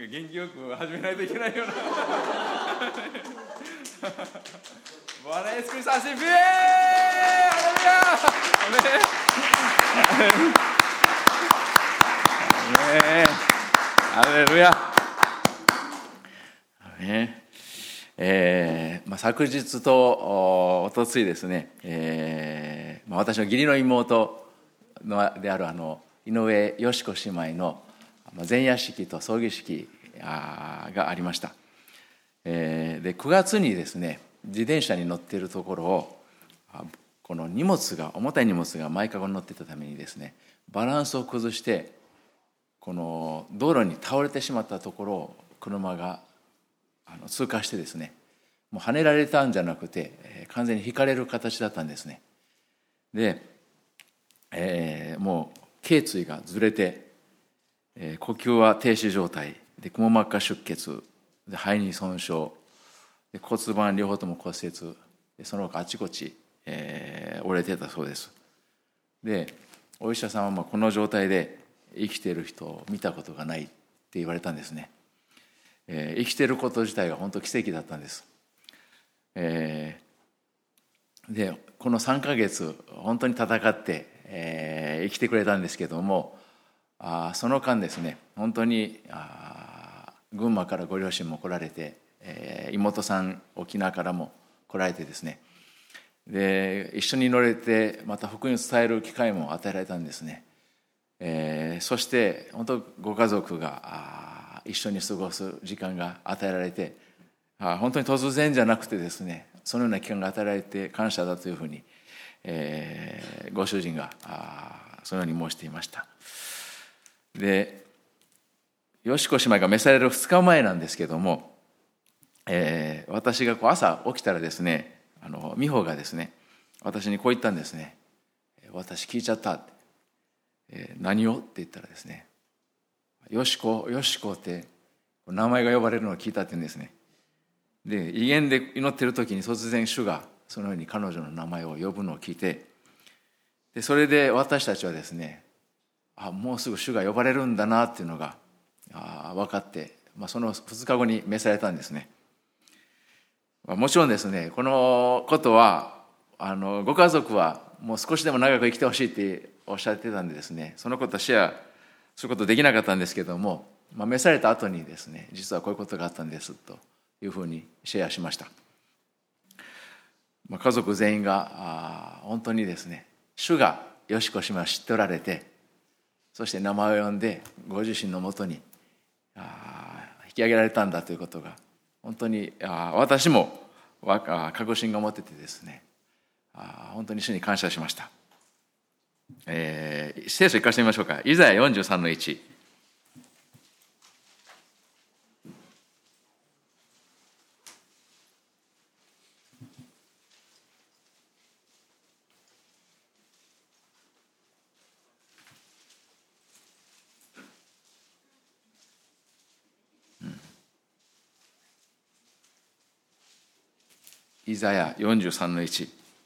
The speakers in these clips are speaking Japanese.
元気よく始めないといけないようなBwana Yesu Kristo asifiwe! Haleluya! Haleluya! 昨日とおとついですね、私の義理の妹である井上よし子姉妹の前夜式と葬儀式がありました。で9月にですね、自転車に乗っているところをこの重たい荷物が前かごに乗っていたためにですね、バランスを崩してこの道路に倒れてしまったところを車が通過してですね、もう跳ねられたんじゃなくて完全にひかれる形だったんですね。で、もう頸椎がずれて、呼吸は停止状態で、くも膜下出血で、肺に損傷で、骨盤両方とも骨折で、その他あちこち、折れてたそうです。でお医者さんはこの状態で生きている人を見たことがないって言われたんですね。生きていること自体が本当奇跡だったんです。でこの3ヶ月本当に戦って、生きてくれたんですけども、その間ですね、本当に群馬からご両親も来られて、妹さん沖縄からも来られてですね、で一緒に乗れてまた福音を伝える機会も与えられたんですね。そして本当ご家族が一緒に過ごす時間が与えられて、本当に突然じゃなくてですね、そのような期間が与えられて感謝だというふうに、ご主人がそのように申していました。でよしこ姉妹が召される2日前なんですけども、私が朝起きたらですね、美穂がですね、私にこう言ったんですね。私聞いちゃったって、何をって言ったらですね、よしこって名前が呼ばれるのを聞いたって言うんですね。で威厳で祈っている時に突然主がそのように彼女の名前を呼ぶのを聞いて、でそれで私たちはですね、もうすぐ主が呼ばれるんだなっていうのが分かって、その2日後に召されたんですね。もちろんですね、このことはご家族はもう少しでも長く生きてほしいっておっしゃってたんでですね、そのことをシェアすることできなかったんですけども、召された後にですね、実はこういうことがあったんですというふうにシェアしました。家族全員が本当にですね、主がよしこ姉妹を知っておられて、そして名前を呼んでご自身のもとに引き上げられたんだということが本当に私も確信が持っててですね、本当に主に感謝しました。聖書行かせてみましょうか。イザヤ 43-1。イザヤ 43-1。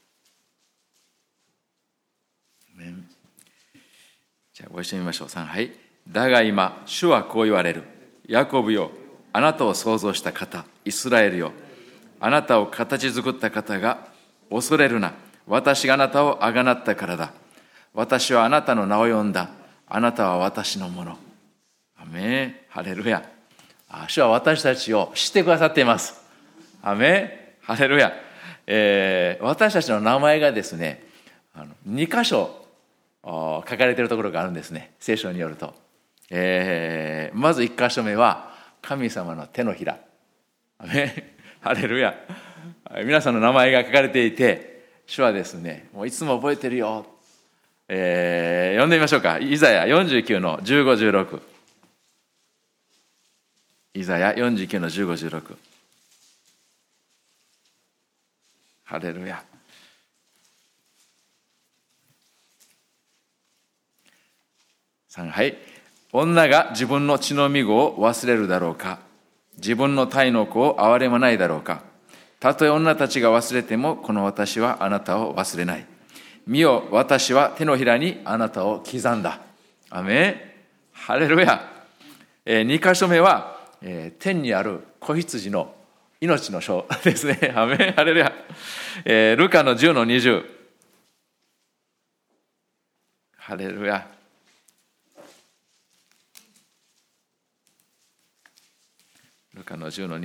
じゃあご一緒に見ましょう。3、はい。だが今、主はこう言われる。ヤコブよ、あなたを創造した方、イスラエルよ、あなたを形作った方が、恐れるな。私があなたをあがなったからだ。私はあなたの名を呼んだ。あなたは私のもの。アメン。ハレルヤ。主は私たちを知ってくださっています。アメン。ハレルヤ。私たちの名前がですね、2箇所書かれているところがあるんですね、聖書によると。まず1箇所目は神様の手のひら。アメン。ハレルヤ。皆さんの名前が書かれていて、主はですね、もういつも覚えてるよ。読んでみましょうか。イザヤ 49-15-16。イザヤ 49-15-16。ハレルヤ。3、はい。女が自分の血のみ子を忘れるだろうか。自分の胎の子を憐れまないだろうか。たとえ女たちが忘れても、この私はあなたを忘れない。見よ、私は手のひらにあなたを刻んだ。アメン。ハレルヤ。2箇所目は天にある子羊の命の書ですね。アメン、ハレルヤ。ルカの10の20。ハレルヤ。ルカの10の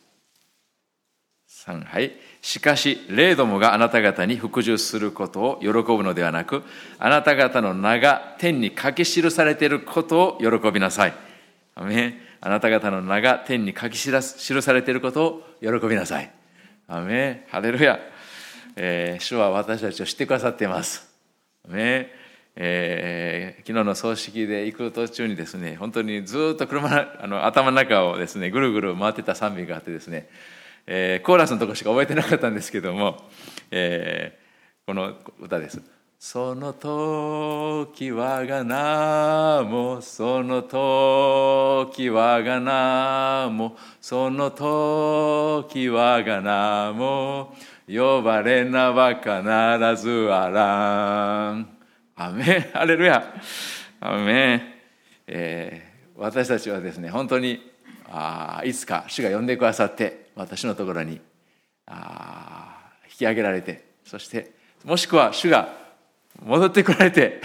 20。3、はい。しかし、霊どもがあなた方に服従することを喜ぶのではなく、あなた方の名が天に書き記されていることを喜びなさい。アメン。あなた方の名が天に書き記されていることを喜びなさい。アメン。ハレルヤ。主は私たちを知ってくださっています。アメン。昨日の葬式で行く途中にですね、本当にずっと頭の中をですね、ぐるぐる回ってた賛美があってですね、コーラスのところしか覚えてなかったんですけども、この歌です。その時我が名もその時我が名もその時我が名も呼ばれなば必ずあらん。アメン、ハレルヤ。アメン。私たちはですね、本当にいつか主が呼んでくださって私のところに引き上げられて、そしてもしくは主が戻ってこられて、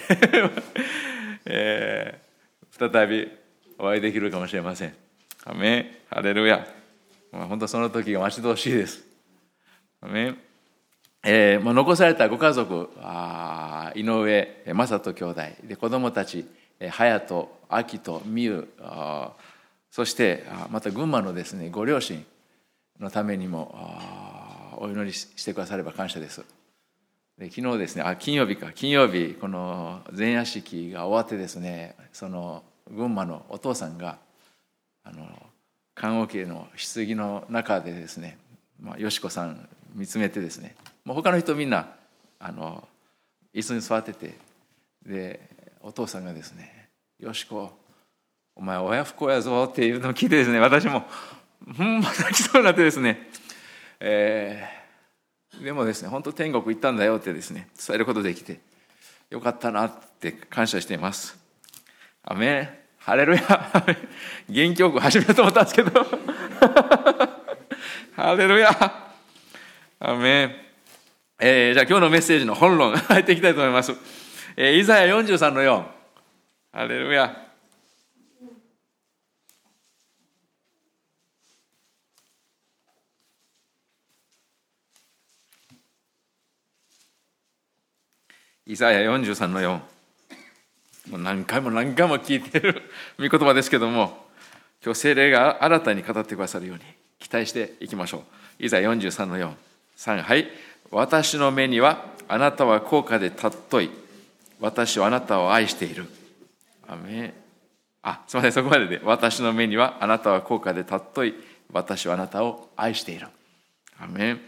再びお会いできるかもしれません。アメン、ハレルヤ。本当その時が待ち遠しいです。アメン。残されたご家族、井上正人兄弟で、子供たち隼人、明人、美優、そしてまた群馬のですね、ご両親のためにもお祈りしてくだされば感謝です。で、昨日ですね、金曜日この前夜式が終わってですね、その群馬のお父さんが棺桶の棺の中でですね、よしこさん見つめてですね、もう他の人みんな椅子に座ってて、でお父さんがですね、よしこお前親不孝やぞっていうのを聞いてですね、私も泣きそうになってですね、でもですね、本当天国行ったんだよってですね、伝えることできてよかったなって感謝しています。アメン、ハレルヤ。元気よく始めようと思ったんですけどハレルヤ。アメン。じゃあ今日のメッセージの本論入っていきたいと思います。イザヤ43の4。ハレルヤ。イザヤ43の4。もう何回も聞いている御言葉ですけども、今日聖霊が新たに語ってくださるように期待していきましょう。イザヤ43の4。3、はい。私の目にはあなたは高価で尊い。私はあなたを愛している。アメン。すみません、そこまでで。私の目にはあなたは高価で尊い。私はあなたを愛している。アメン。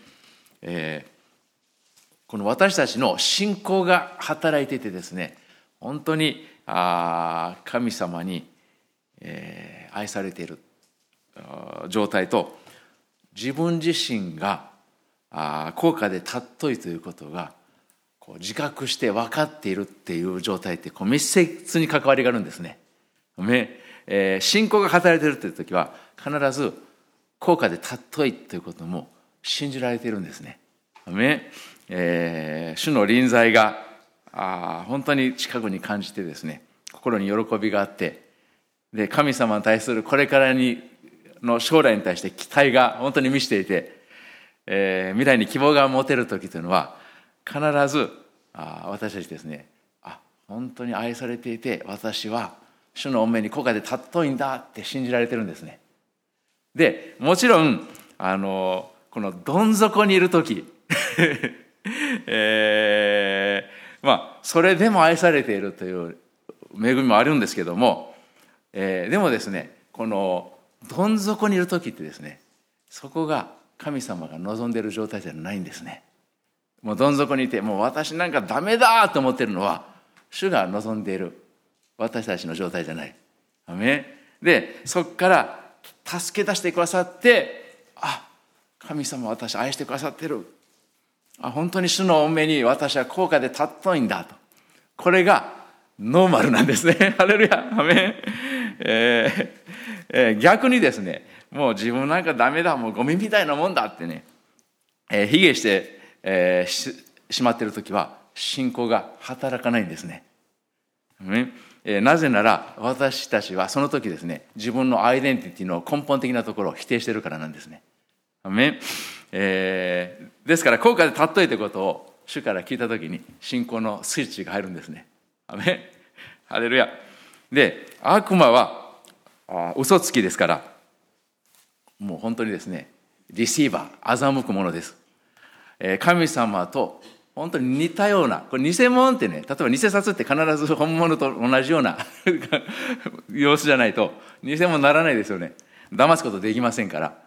この私たちの信仰が働いていてですね、本当に神様に愛されている状態と、自分自身が高価で尊いということが自覚して分かっているっていう状態って密接に関わりがあるんですね。信仰が働いているという時は必ず高価で尊いということも信じられているんですね。主の臨在が本当に近くに感じてですね、心に喜びがあって、で神様に対するこれからの将来に対して期待が本当に満ちていて、未来に希望が持てる時というのは必ず私たちですね、本当に愛されていて、私は主の御目に高価で尊いんだって信じられてるんですね。でもちろんこのどん底にいる時それでも愛されているという恵みもあるんですけども、でもですね、このどん底にいる時ってですね、そこが神様が望んでいる状態じゃないんですね。もうどん底にいて、もう私なんかダメだと思っているのは主が望んでいる私たちの状態じゃない。アメン。でそこから助け出してくださって、神様私愛してくださってる、本当に主の御目に私は高価で尊いんだと、これがノーマルなんですね。ハレルヤ。アメン。 逆にですね、もう自分なんかダメだ、もうゴミみたいなもんだってね、卑下して、しまっているときは信仰が働かないんですね。なぜなら私たちはその時ですね、自分のアイデンティティの根本的なところを否定しているからなんですね。ですから効果で例えてことを主から聞いた時に信仰のスイッチが入るんですね。ハレルヤ。で、悪魔は嘘つきですから、もう本当にですね、リシーバー、欺くものです。神様と本当に似たような、これ偽物ってね、例えば偽札って必ず本物と同じような様子じゃないと偽物にならないですよね。騙すことできませんから。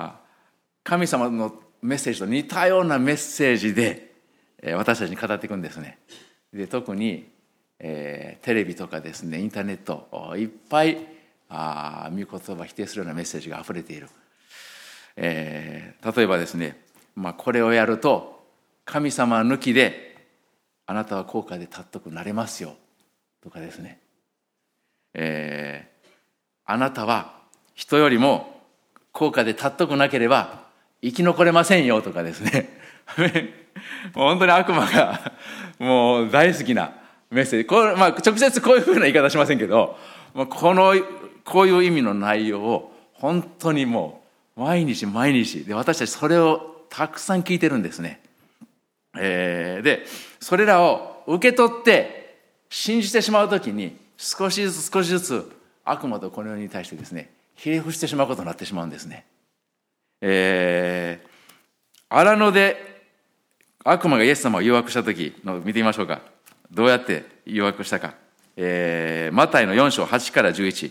神様のメッセージと似たようなメッセージで私たちに語っていくんですね。で、特にテレビとかですね、インターネットいっぱい御言葉否定するようなメッセージがあふれている。例えばですね、これをやると神様抜きであなたは高価で尊くなれますよとかですね、あなたは人よりも高価で尊くなければ生き残れませんよとかですねもう本当に悪魔がもう大好きなメッセージ、直接こういうふうな言い方しませんけど、こういう意味の内容を本当にもう毎日毎日で、私たちそれをたくさん聞いてるんですね。で、それらを受け取って信じてしまうときに少しずつ悪魔とこの世に対してですね、ひれ伏してしまうことになってしまうんですね。荒野で悪魔がイエス様を誘惑したときの見てみましょうか。どうやって誘惑したか。マタイの4章8から11。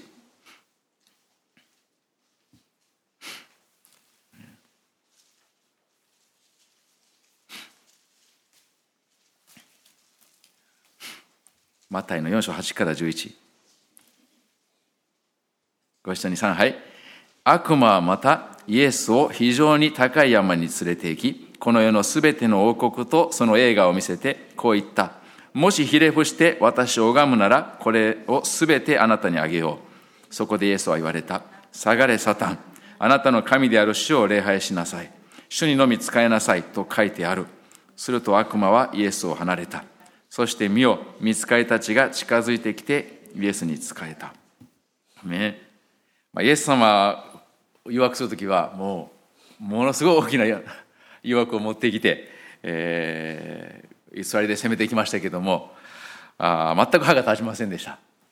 マタイの4章8から11。ご一緒に3、はい。悪魔はまたイエスを非常に高い山に連れて行き、この世のすべての王国とその栄華を見せてこう言った。もしひれ伏して私を拝むなら、これをすべてあなたにあげよう。そこでイエスは言われた。下がれサタン。あなたの神である主を礼拝しなさい。主にのみ仕えなさいと書いてある。すると悪魔はイエスを離れた。そして見よ、御使いたちが近づいてきてイエスに仕えた。イエス様を誘惑するときはものすごい大きな誘惑を持ってきて、イスラエルで攻めていきましたけども、全く歯が立ちませんでした。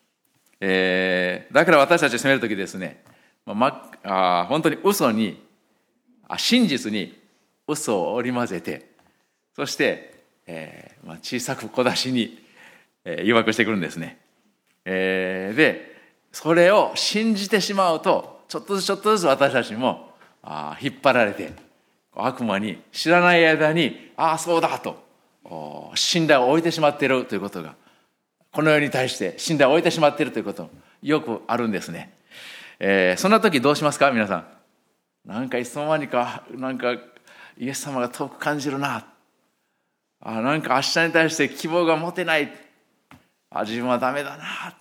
だから私たち攻めるときですね、本当に真実に嘘を織り交ぜて、そして小さく小出しに誘惑してくるんですね。で、それを信じてしまうと、ちょっとずつ私たちも引っ張られて、悪魔に知らない間に、そうだと信頼を置いてしまっているということが、この世に対して信頼を置いてしまっているということよくあるんですね。そんな時どうしますか皆さん。なんかいつの間にかイエス様が遠く感じるな、なんか明日に対して希望が持てない、自分はダメだなって、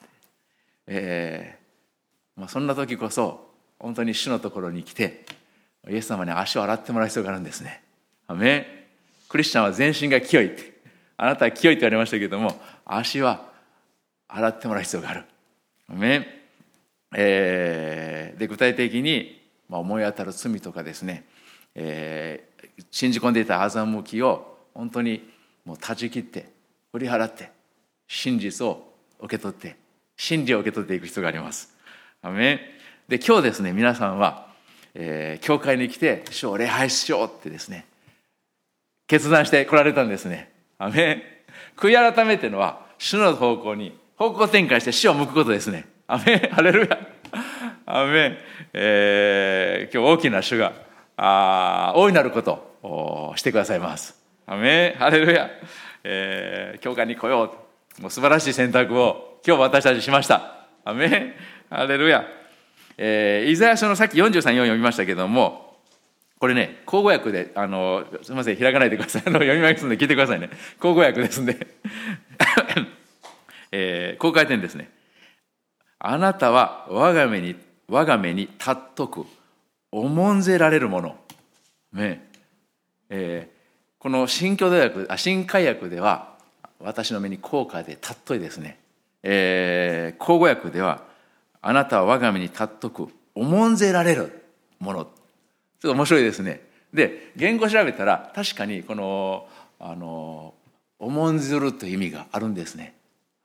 そんな時こそ本当に主のところに来てイエス様に足を洗ってもらう必要があるんですね。アメン。クリスチャンは全身が清いって、あなたは清いって言われましたけれども、足は洗ってもらう必要がある。アメン。で、具体的に、思い当たる罪とかですね、信じ込んでいた欺きを本当にもう断ち切って振り払って真実を受け取って真理を受け取っていく必要があります。アメン。で、今日ですね、皆さんは、教会に来て主を礼拝しようってですね決断して来られたんですね。アメン。悔い改めてのは主の方向に方向転換して主を向くことですね。アメン。ハレルヤ。アメン。今日大きな主が大いなることをしてくださいます。アメン。ハレルヤ。教会に来よう。もう素晴らしい選択を今日私たちしました。アメン。ハレルヤ。イザヤ書のさっき43、4読みましたけども、これね、口語訳で、すみません、開かないでください。読みますので聞いてくださいね。口語訳ですんで。こう書いてるんですね。あなたは我が我が目に尊く重んぜられるもの、ねこの新改訳では私の目に高価で尊いですね。口語訳ではあなたは我が目に尊く重んぜられるもの。ちょっと面白いですね。で言語調べたら確かにこの重んずるという意味があるんですね。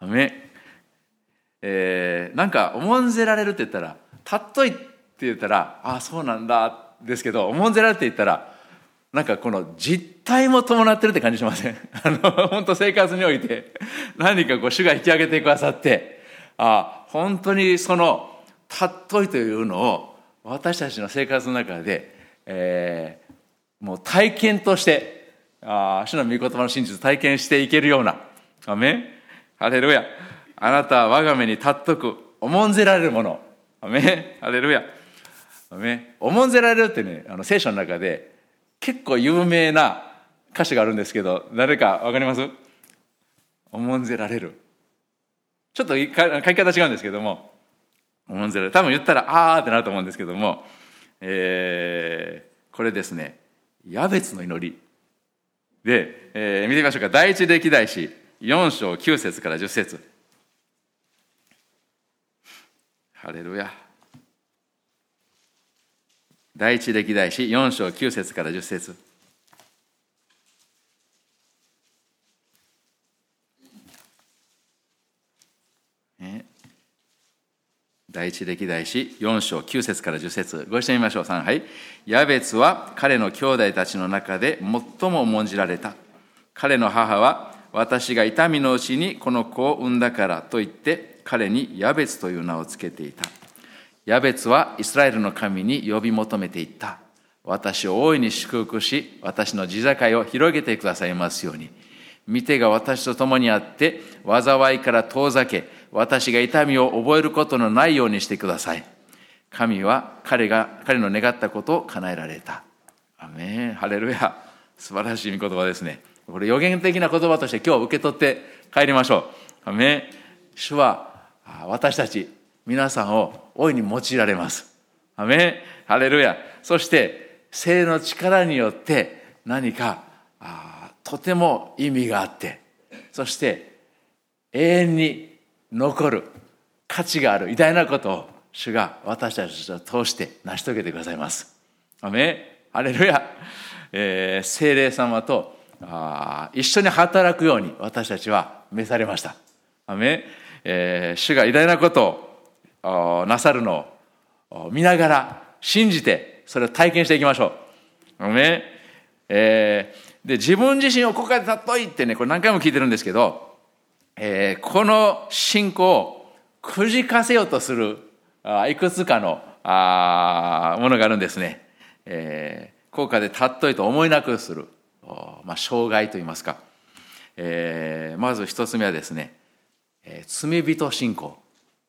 なんか重んぜられるって言ったら尊いって言ったらああそうなんだですけど、重んぜられるって言ったらなんかこの実態も伴ってるって感じしません？本当生活において何か主が引き上げてくださって、本当にその尊いというのを私たちの生活の中で、もう体験として主の御言葉の真実を体験していけるような、アメン、ハレルヤ。あなたは我が目に尊く重んぜられるもの、アメン、ハレルヤ。アメン。重んぜられるってね、聖書の中で結構有名な歌詞があるんですけど、誰かわかります？重んぜられる。ちょっと書き方違うんですけども、重んぜられる。多分言ったらあーってなると思うんですけども、これですね、ヤベツの祈りで、見てみましょうか。第一歴代史4章9節から10節。ハレルヤ。第一歴代史4章9節から10節。第一歴代史4章9節から10節。ご一緒に見ましょう。3、はい。ヤベツは彼の兄弟たちの中で最も重んじられた。彼の母は私が痛みのうちにこの子を産んだからと言って彼にヤベツという名をつけていた。ヤベツはイスラエルの神に呼び求めていった。私を大いに祝福し、私の地境を広げてくださいますように。御手が私と共にあって、災いから遠ざけ、私が痛みを覚えることのないようにしてください。神は彼の願ったことを叶えられた。アメン、ハレルヤ。素晴らしい御言葉ですね。これ予言的な言葉として今日受け取って帰りましょう。アメン。主は私たち皆さんを大いに用いられます。アメン、ハレルヤ。そして聖の力によって何かとても意味があって、そして永遠に残る価値がある偉大なことを主が私たちを通して成し遂げてくださいます。アメン、ハレルヤ。聖霊様と一緒に働くように私たちは召されました。アメン。主が偉大なことをなさるのを見ながら信じてそれを体験していきましょう。アメン。で自分自身をここで尊いってね、これ何回も聞いてるんですけど、この信仰をくじかせようとするいくつかのものがあるんですね。高価で尊いと思えなくする、障害といいますか。まず一つ目はですね、罪人信仰。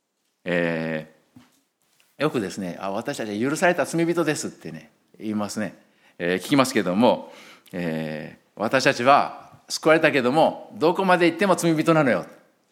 よくですね、私たちは許された罪人ですってね言いますね。聞きますけども、私たちは救われたけどもどこまで行っても罪人なのよ。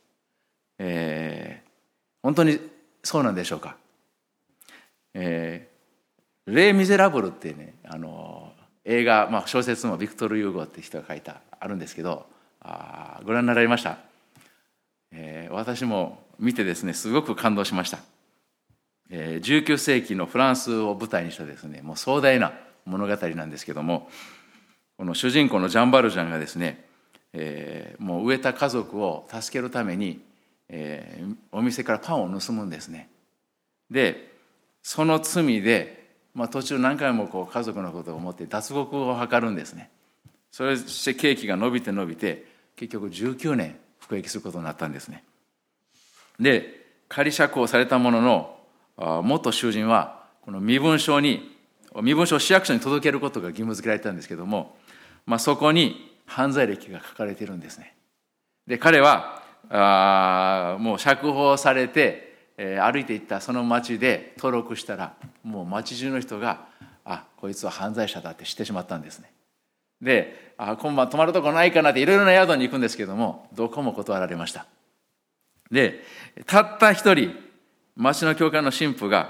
本当にそうなんでしょうか。レイ・ミゼラブルってね、映画、小説もビクトル・ユーゴって人が書いたあるんですけど、ご覧になられました？私も見てですねすごく感動しました。19世紀のフランスを舞台にしたですね、もう壮大な物語なんですけども、この主人公のジャン・バルジャンがですね、もう飢えた家族を助けるために、お店からパンを盗むんですね。でその罪で、途中何回も家族のことを思って脱獄を図るんですね。そして刑期が伸びて結局19年服役することになったんですね。で仮釈放されたものの元囚人はこの身分証を市役所に届けることが義務付けられたんですけども、そこに犯罪歴が書かれているんですね。で彼はもう釈放されて、歩いていったその町で登録したらもう町中の人がこいつは犯罪者だって知ってしまったんですね。で今晩泊まるとこないかなっていろいろな宿に行くんですけどもどこも断られました。でたった一人町の教会の神父が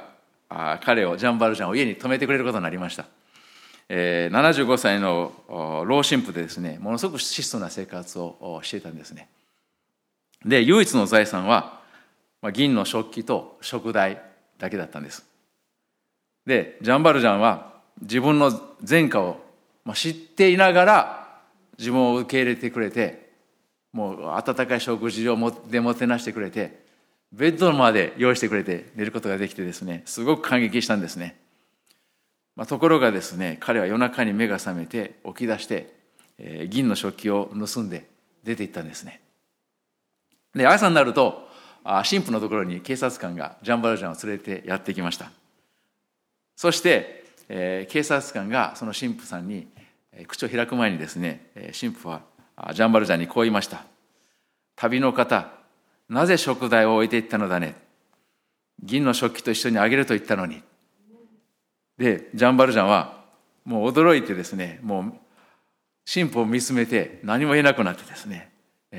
彼をジャンバルジャンを家に泊めてくれることになりました。75歳の老神父でですね、ものすごく質素な生活をしていたんですね。で、唯一の財産は銀の食器と食材だけだったんです。で、ジャンバルジャンは自分の前科を知っていながら自分を受け入れてくれて、もう温かい食事をでもてなしてくれて、ベッドまで用意してくれて寝ることができてですね、すごく感激したんですね。ところがですね、彼は夜中に目が覚めて起き出して、銀の食器を盗んで出て行ったんですね。で、朝になると神父のところに警察官がジャンバルジャンを連れてやってきました。そして、警察官がその神父さんに口を開く前にですね、神父はジャンバルジャンにこう言いました。旅の方、なぜ食材を置いていったのだね。銀の食器と一緒にあげると言ったのに。で、ジャンバルジャンはもう驚いてですね、もう神父を見つめて何も言えなくなってですね、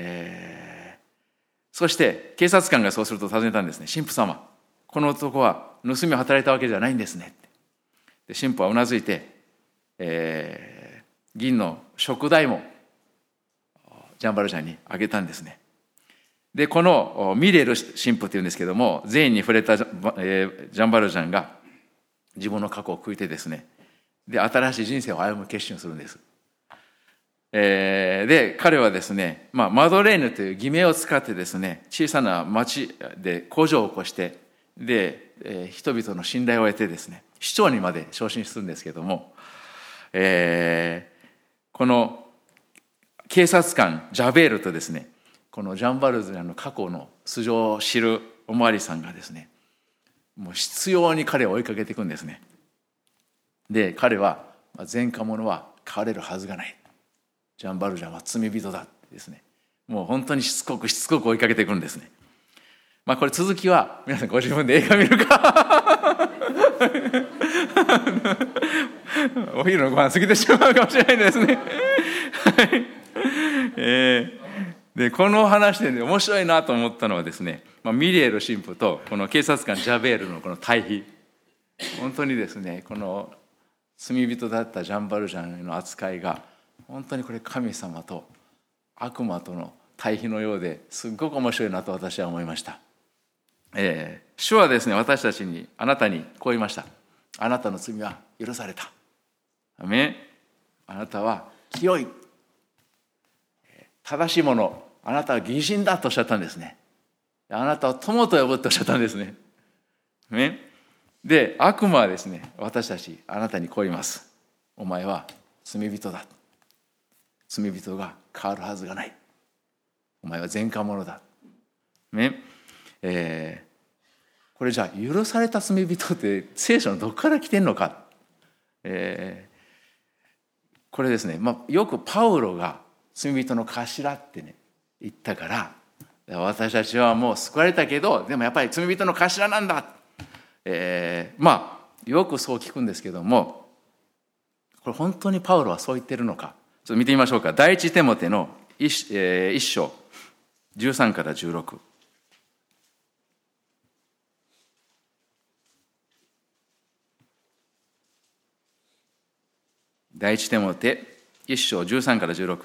そして警察官がそうすると尋ねたんですね。神父様、この男は盗みを働いたわけじゃないんですね。で、神父はうなずいて、銀の食材もジャンバルジャンにあげたんですね。で、このミレル神父っていうんですけども、善意に触れたジャンバルジャンが自分の過去を悔いてですね、で、新しい人生を歩む決心をするんです。で、彼はですね、マドレーヌという偽名を使ってですね、小さな町で工場を起こして、で、人々の信頼を得てですね、市長にまで昇進するんですけども、この警察官ジャベールとですね、このジャンバルジャンの過去の素性を知るおまわりさんがですね、もう執拗に彼を追いかけていくんですね。で、彼は前科者は変われるはずがない、ジャンバルジャンは罪人だってですね、もう本当にしつこく追いかけていくんですね。これ続きは皆さんご自分で映画見るかお昼のご飯過ぎてしまうかもしれないですねで、この話で、面白いなと思ったのはですね、ミリエル神父とこの警察官ジャベールのこの対比、本当にですね、この罪人だったジャンバルジャンの扱いが本当にこれ神様と悪魔との対比のようですごく面白いなと私は思いました。主はですね、私たちに、あなたにこう言いました。あなたの罪は許された。アメン。あなたは清い、正しいもの、あなたは義人だとおっしゃったんですね。あなたを友と呼ぶとおっしゃったんですね。アメン。で、悪魔はですね、私たち、あなたにこう言います。お前は罪人だ。罪人が変わるはずがない。お前は前科者だ。ね。これじゃあ許された罪人って聖書のどこから来てんのか、これですね、よくパウロが罪人の頭ってね言ったから、私たちはもう救われたけどでもやっぱり罪人の頭なんだ、よくそう聞くんですけども、これ本当にパウロはそう言ってるのか、ちょっと見てみましょうか。第一テモテの1章13から16。第一テモテ1章13から16。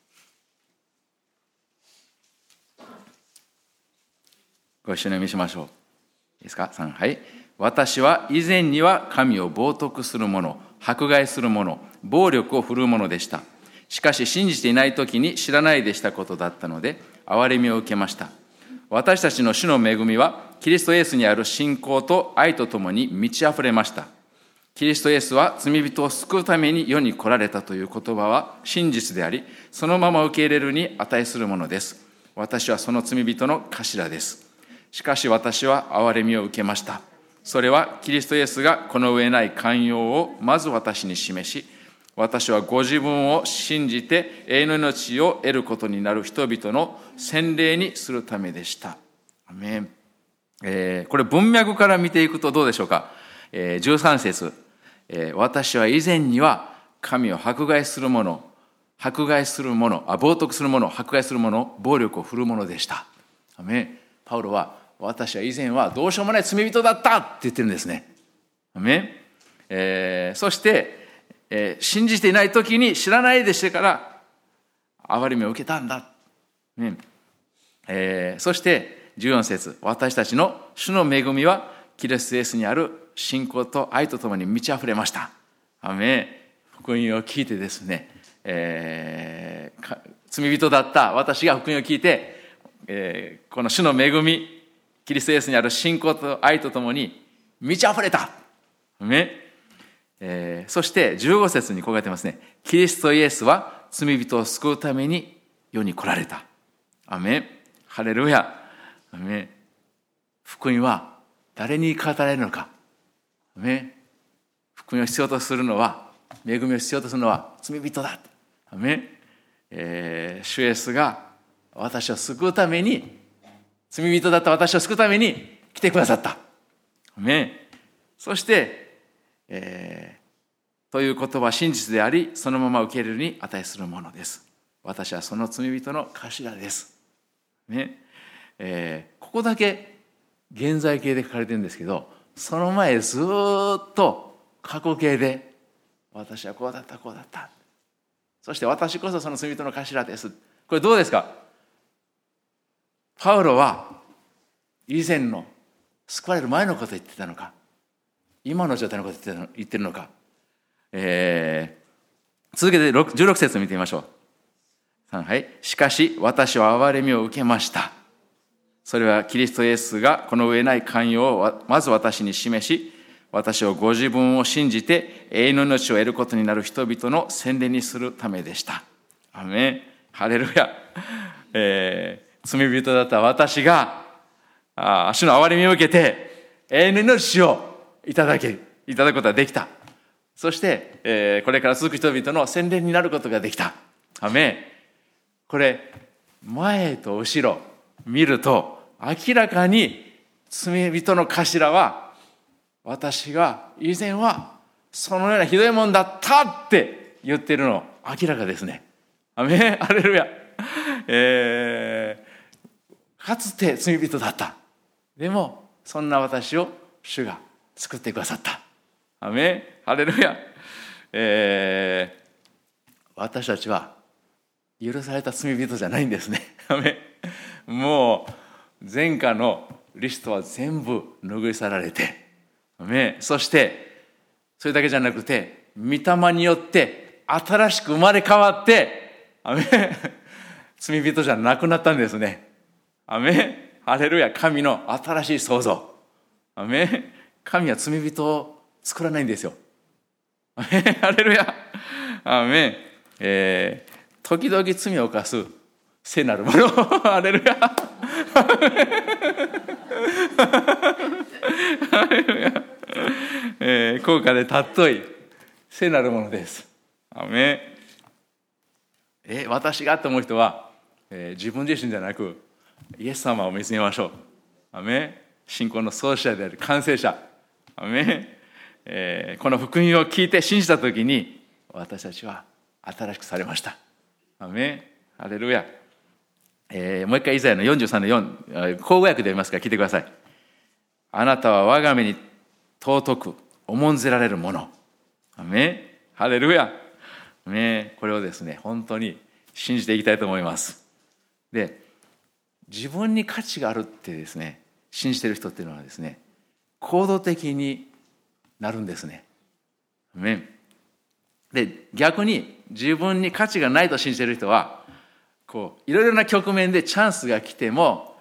ご一緒にお読みしましょう。いいですか。3、はい。私は以前には神を冒涜する者、迫害する者、暴力を振るう者でした。しかし信じていない時に知らないでしたことだったので憐れみを受けました。私たちの主の恵みはキリストイエスにある信仰と愛とともに満ち溢れました。キリストイエスは罪人を救うために世に来られたという言葉は真実であり、そのまま受け入れるに値するものです。私はその罪人の頭です。しかし私は憐れみを受けました。それはキリストイエスがこの上ない寛容をまず私に示し、私はご自分を信じて永遠の命を得ることになる人々の洗礼にするためでした。アメン。これ文脈から見ていくとどうでしょうか。13節、私は以前には神を迫害する者、冒涜する者、迫害する者、暴力を振るう者でした。アメン。パウロは私は以前はどうしようもない罪人だったって言ってるんですね。 アメン。そして、信じていない時に知らないでしてから憐れみを受けたんだ。そして14節、私たちの主の恵みはキリストイエスにある信仰と愛とともに満ち溢れました。アメン。福音を聞いてですね、罪人だった私が福音を聞いて、この主の恵み、キリストイエスにある信仰と愛とともに満ち溢れた。アメン。そして15節にこう書いてますね。キリストイエスは罪人を救うために世に来られた。アメン。ハレルヤ。アメン。福音は誰に語られるのか。アメン。福音を必要とするのは、恵みを必要とするのは罪人だ。アメン。主イエスが私を救うために、罪人だった私を救うために来てくださった。アメン。そして、という言葉は真実であり、そのまま受け入れるに値するものです。私はその罪人の頭です。ね。ここだけ現在形で書かれてるんですけど、その前ずっと過去形で、私はこうだった、こうだった。そして私こそその罪人の頭です。これどうですか？パウロは以前の救われる前のことを言ってたのか、今の状態のことを言ってるのか。続けて16節を見てみましょう。はい。しかし私は憐れみを受けました。それはキリストイエスがこの上ない寛容をまず私に示し、私をご自分を信じて永遠の命を得ることになる人々の洗礼にするためでした。アメン。ハレルヤ。罪人だった私が主の憐れみを受けて永遠の命をいただくことができた。そして、これから続く人々の洗礼になることができた。アメン。これ前と後ろ見ると明らかに罪人の頭は、私が以前はそのようなひどいもんだったって言ってるの明らかですね。アメン。ハレルヤ。かつて罪人だった。でもそんな私を主が救ってくださった。アメン。ハレルヤ。私たちは許された罪人じゃないんですね。アメン。もう前科のリストは全部拭い去られて、アメン。そしてそれだけじゃなくて御霊によって新しく生まれ変わって、アメン。罪人じゃなくなったんですね。アメン。ハレルヤ。神の新しい創造。アメン。神は罪人を作らないんですよ。アメン。ハレルヤ。アメン。時々罪を犯す聖なるもの。ハレルヤ。ハレルヤ。高価で尊い聖なるものです。アメン。私がと思う人は、自分自身じゃなくイエス様を見つめましょう。アメン。信仰の創始者である完成者。アメン。この福音を聞いて信じたときに私たちは新しくされました。アメン。ハレルヤ。もう一回イザヤの43の4、口語訳で読みますから聞いてください。あなたは我が目に尊く重んぜられるもの。アメン。ハレルヤ。アメン。これをですね、本当に信じていきたいと思います。で、自分に価値があるってですね、信じている人っていうのはですね、行動的になるんですね。アメン。で、逆に自分に価値がないと信じている人は、いろいろな局面でチャンスが来ても、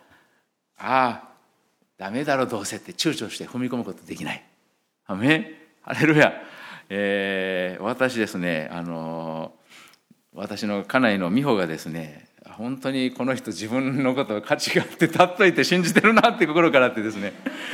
ダメだろどうせって躊躇して踏み込むことできない。アメン。ハレルヤ。私ですね、私の家内の美穂がですね、本当にこの人自分のことを価値があって尊いって信じてるなって心からあってですね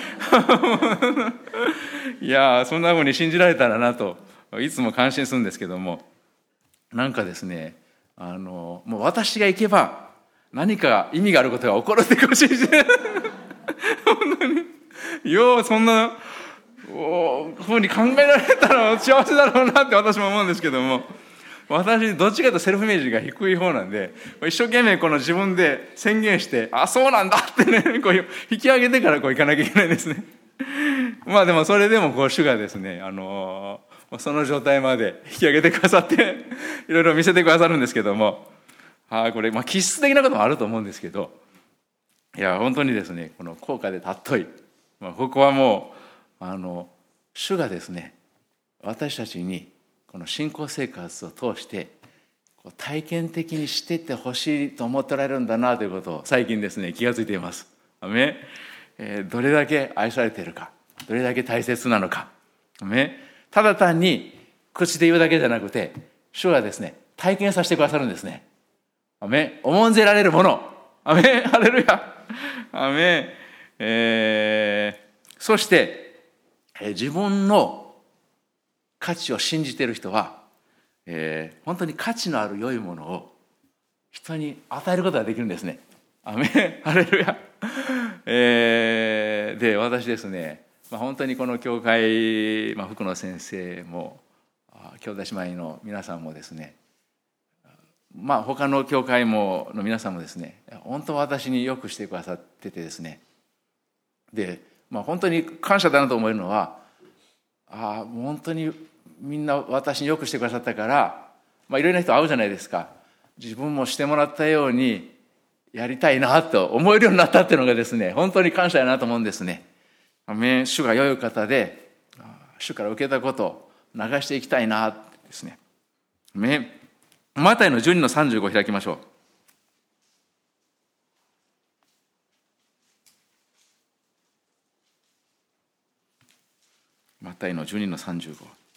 いやそんなふうに信じられたらなといつも感心するんですけども、なんかですね、もう私が行けば何か意味があることが起こるって信じて本当にようそんなふうに考えられたら幸せだろうなって私も思うんですけども、私どっちかというとセルフイメージが低い方なんで、一生懸命自分で宣言してそうなんだってね、引き上げてから行かなきゃいけないですね。 まあでもそれでも主がですね、その状態まで引き上げてくださっていろいろ見せてくださるんですけども、これ気質的なこともあると思うんですけど、いや本当にですね、この高価で尊い、ここはもう主がですね、私たちにこの信仰生活を通して体験的にしていってほしいと思っておられるんだなということを最近ですね、気がついています。どれだけ愛されているか、どれだけ大切なのか、ただ単に口で言うだけじゃなくて、主はですね、体験させてくださるんですね。重んぜられるもの、ハレルヤ、そして自分の価値を信じている人は、本当に価値のある良いものを人に与えることができるんですね。ハレルヤ。で、私ですね、本当にこの教会、福野先生も兄弟姉妹の皆さんもですね、他の教会の皆さんもですね、本当私によくしてくださっててですね、で、本当に感謝だなと思えるのは、本当にみんな私によくしてくださったから、いろいろな人会うじゃないですか。自分もしてもらったようにやりたいなと思えるようになったっていうのがですね、本当に感謝やなと思うんですね。主が良い方で、主から受けたことを流していきたいなですね。マタイの12の35開きましょう。マタイの12の35。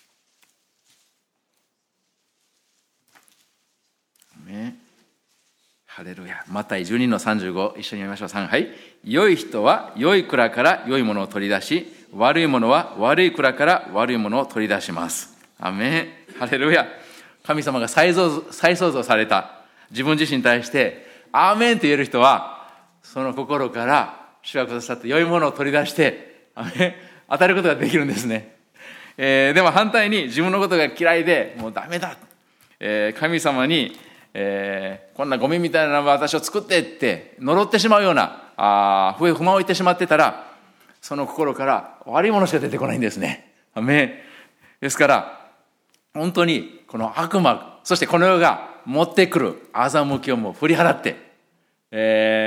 ハレルヤ。マタイ12の35、一緒に読みましょう。3、はい。良い人は良い蔵から良いものを取り出し、悪いものは悪い蔵から悪いものを取り出します。アメン。ハレルヤ。神様が再創造された自分自身に対してアーメンと言える人は、その心から主がくださって良いものを取り出して与えることができるんですね。でも反対に自分のことが嫌いでもうダメだ、神様に、こんなゴミみたいな私を作ってって呪ってしまうような不満を言ってしまってたら、その心から悪いものしか出てこないんですね。ですから本当にこの悪魔、そしてこの世が持ってくる欺きをもう振り払って、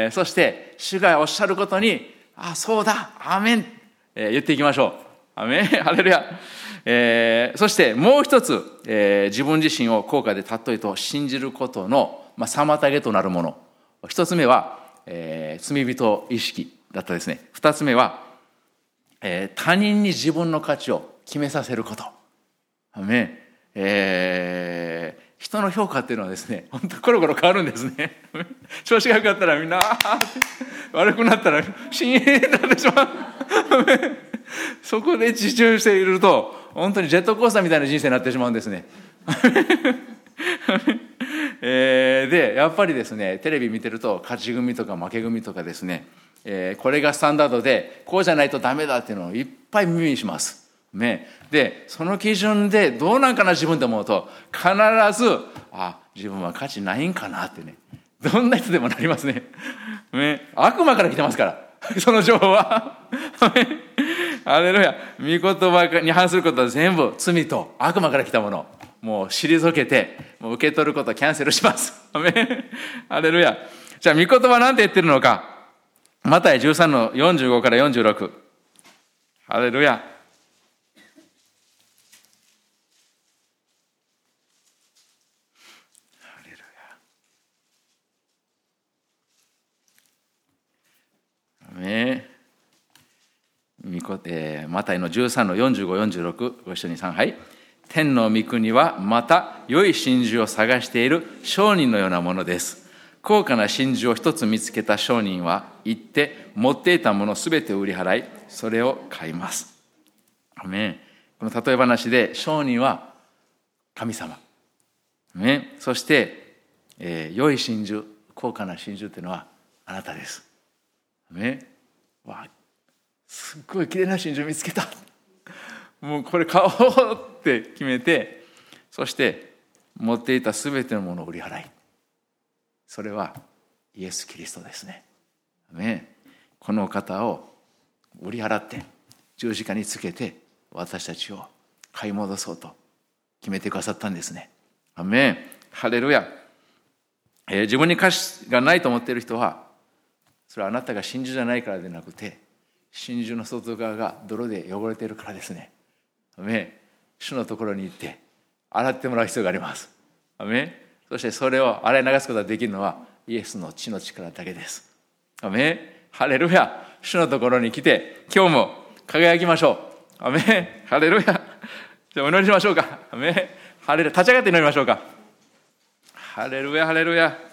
そして主がおっしゃることにそうだ、アーメン、言っていきましょう。アーメン、ハレルヤ。そしてもう一つ、自分自身を高価で尊いと信じることの、妨げとなるもの。一つ目は、罪人意識だったですね。二つ目は、他人に自分の価値を決めさせること。アーメン。人の評価っていうのはですね、本当コロコロ変わるんですね。調子が良かったらみんな悪くなったらシーンとなってしまう。そこで自重していると本当にジェットコースターみたいな人生になってしまうんですね。でやっぱりですね、テレビ見てると勝ち組とか負け組とかですね、これがスタンダードでこうじゃないとダメだっていうのをいっぱい耳にします。でその基準でどうなんかな自分で思うと、必ず自分は価値ないんかなってね、どんな人でもなりますね。悪魔から来てますからその情報は。ハレルヤ。御言葉に反することは全部罪と悪魔から来たもの、もう退けてもう受け取ることをキャンセルします。ハレルヤ。じゃあ御言葉なんて言ってるのか。マタイ13の45から46。ハレルヤ。マタイの13の45、46、ご一緒に3、はい。天の御国はまた良い真珠を探している商人のようなものです。高価な真珠を一つ見つけた商人は行って持っていたものすべてを売り払い、それを買います。アメン。この例え話で商人は神様、そして、良い真珠、高価な真珠というのはあなたです。すっごい綺麗な真珠見つけた、もうこれ買おうって決めて、そして持っていたすべてのものを売り払い、それはイエス・キリストですね。この方を売り払って十字架につけて私たちを買い戻そうと決めてくださったんですね。アメン。ハレルヤ。自分に価値がないと思っている人は、それはあなたが真珠じゃないからでなくて、真珠の外側が泥で汚れているからですね。アメン。主のところに行って洗ってもらう必要があります。アメン。そしてそれを洗い流すことができるのはイエスの血の力だけです。アメン。ハレルヤ。主のところに来て今日も輝きましょう。アメン。ハレルヤ。じゃあお祈りしましょうか。アメン。ハレルヤ。立ち上がって祈りましょうか。ハレルヤ、ハレルヤ。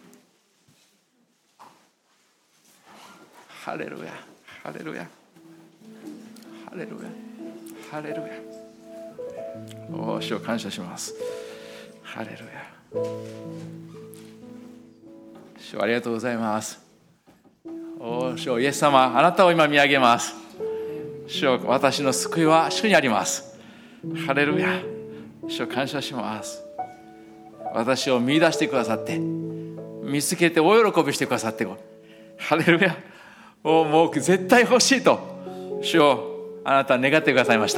ハレルヤ、ハレルヤ。ハレルヤ、ハレルヤ。おー、主を感謝します。ハレルヤ。主、ありがとうございます。おー、主、イエス様、あなたを今見上げます。主、私の救いは主にあります。ハレルヤ。主を感謝します。私を見出してくださって、見つけて大喜びしてくださって、ハレルヤ。もう絶対欲しいと主をあなたは願ってくださいました。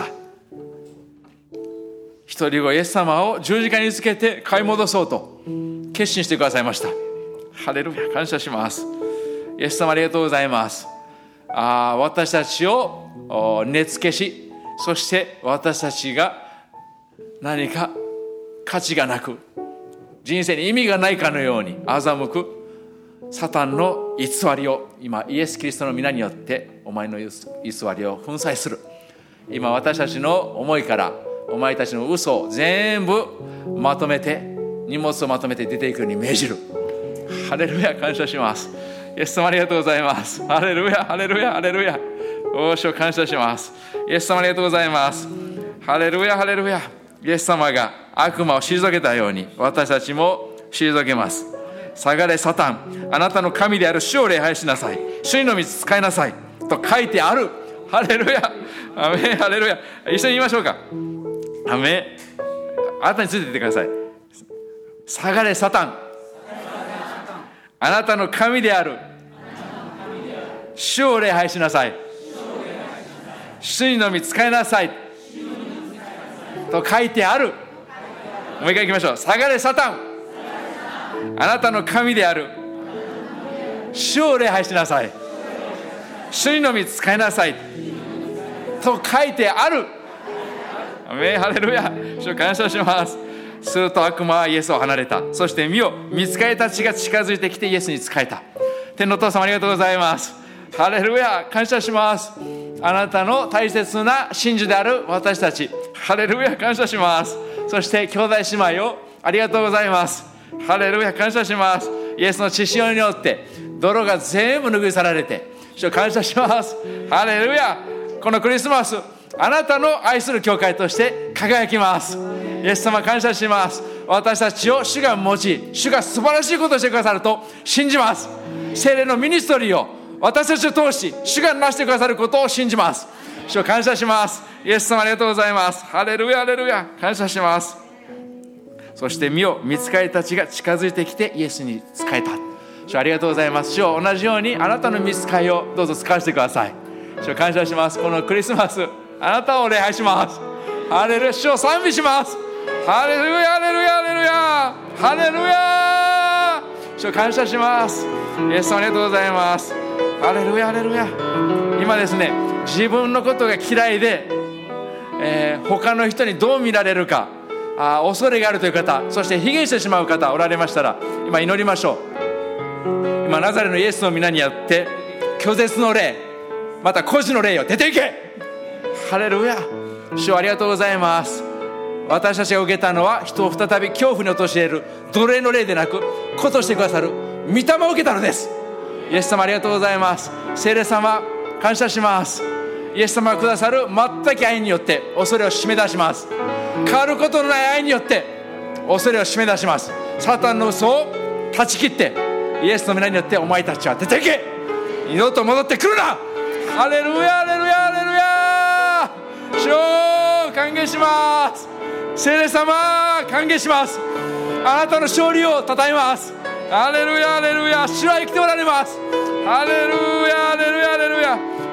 一人子イエス様を十字架につけて買い戻そうと決心してくださいました。ハレルヤ。感謝します。イエス様、ありがとうございます。私たちを根付けし、そして私たちが何か価値がなく、人生に意味がないかのように欺くサタンの偽りを今イエス・キリストの皆によってお前の偽りを粉砕する。今私たちの思いからお前たちの嘘を全部まとめて、荷物をまとめて出ていくように命じる。ハレルヤ。感謝します。イエス様、ありがとうございます。ハレルヤ、ハレルヤ、ハレルヤ。お主を感謝します。イエス様、ありがとうございます。ハレルヤ、ハレルヤ。イエス様が悪魔を退けたように私たちも退けます。下がれサタン、あなたの神である主を礼拝しなさい、主の道使いなさいと書いてある。ハレルヤ。アメン。ハレルヤ。一緒に言いましょうか。アメン。あなたについていってください。下がれサタン、あなたの神である主を礼拝しなさい、主の道使いなさいと書いてある。もう一回行きましょう。下がれサタン、あなたの神である主を礼拝しなさい、主の道使いなさいと書いてある。アメン。ハレルヤ。主を感謝します。すると悪魔はイエスを離れた。そして見よ、御使いたちが近づいてきてイエスに仕えた。天のお父様、ありがとうございます。ハレルヤ。感謝します。あなたの大切な真珠である私たち、ハレルヤ。感謝します。そして兄弟姉妹をありがとうございます。ハレルヤ。感謝します。イエスの血潮によって泥が全部拭い去られて、主を感謝します。ハレルヤ。このクリスマス、あなたの愛する教会として輝きます。イエス様、感謝します。私たちを主が用い、主が素晴らしいことをしてくださると信じます。聖霊のミニストリーを私たちを通し主がなしてくださることを信じます。主を感謝します。イエス様、ありがとうございます。ハレルヤ、ハレルヤ。感謝します。そして見よ、御使いたちが近づいてきてイエスに仕えた。主、ありがとうございます。主を同じようにあなたの御使いをどうぞ使わせてください。主を感謝します。このクリスマス、あなたを礼拝します。ハレルヤ。主を賛美します。ハレルヤ、ハレルヤ、ハレルヤ、ハレルヤ。主を感謝します。イエス様、ありがとうございます。ハレルヤ、ハレルヤ。今ですね、自分のことが嫌いで、他の人にどう見られるか恐れがあるという方、そして卑下してしまう方おられましたら、今祈りましょう。今ナザレのイエスの皆によって拒絶の霊、また孤児の霊を出ていけ。ハレルヤ。主をありがとうございます。私たちが受けたのは人を再び恐怖に陥れる奴隷の霊でなく、子としてくださる御霊を受けたのです。イエス様、ありがとうございます。聖霊様、感謝します。イエス様がくださる全く愛によって恐れを締め出します。変わることのない愛によって恐れを締め出します。サタンの嘘を断ち切ってイエスの皆によってお前たちは出ていけ。二度と戻ってくるな。ハレルヤ、ハレルヤ、ハレルヤ。主を歓迎します。聖霊様、歓迎します。あなたの勝利をたたえます。ハレルヤ、ハレルヤ。主は生きておられます。ハレルヤ、ハレルヤ、ハレルヤ。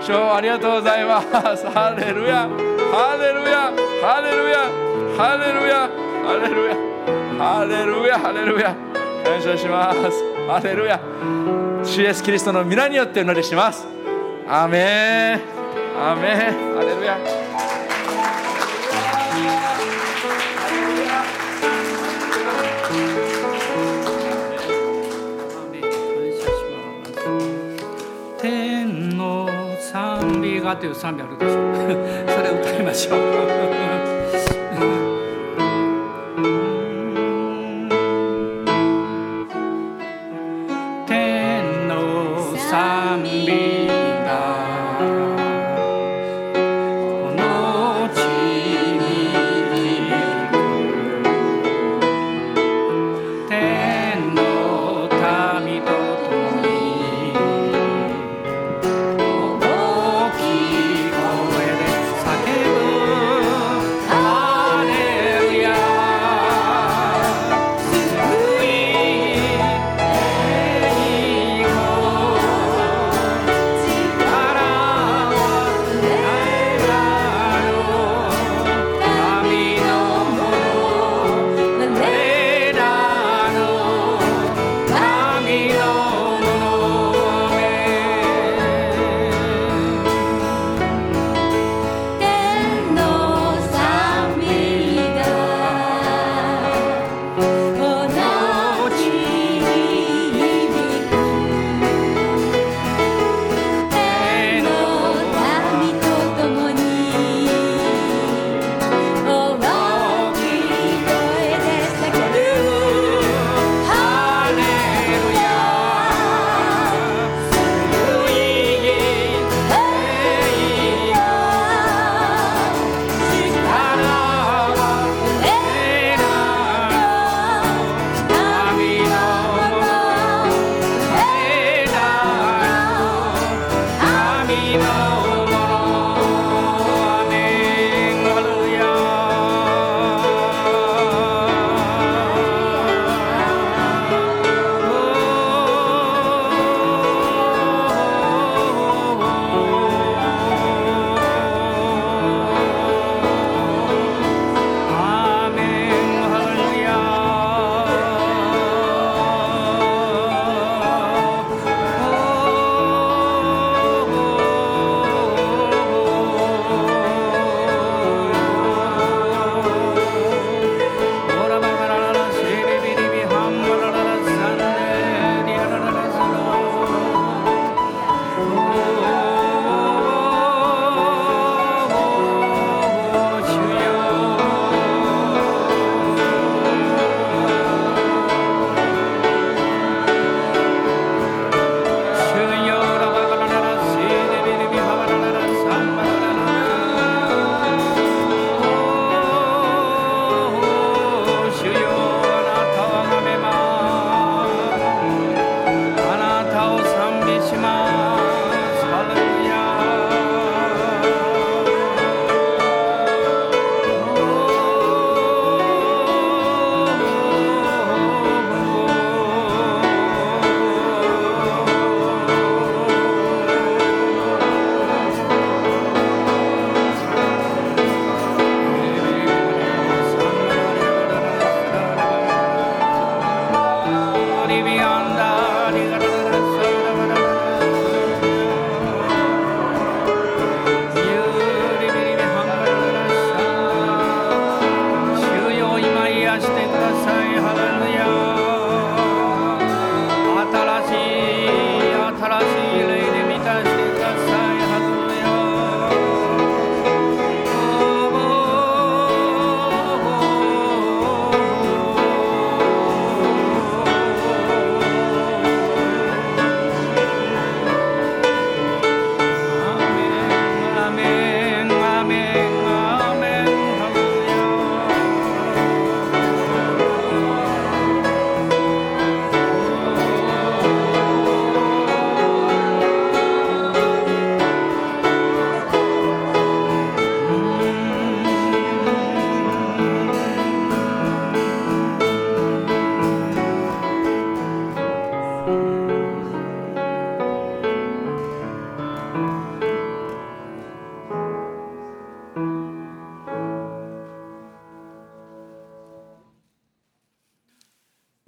主をありがとうございます。ハレルヤハレルヤハレルヤハレルヤハレルヤハレルヤハレルヤ、感謝します。ハレルヤ。主イエスキリストの皆によってお祈りします。アーメンアーメン。ハレルヤ。 天の賛美がという賛美あるでしょう。それを歌いましょう。天の賛美がこの地に響く、天の民と共に大きい声で叫ぶ。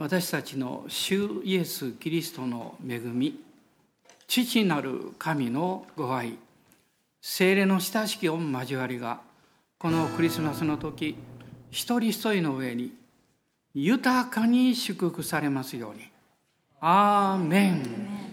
私たちの主イエス・キリストの恵み、父なる神のご愛、聖霊の親しき御交わりが、このクリスマスの時、一人一人の上に豊かに祝福されますように。アーメン。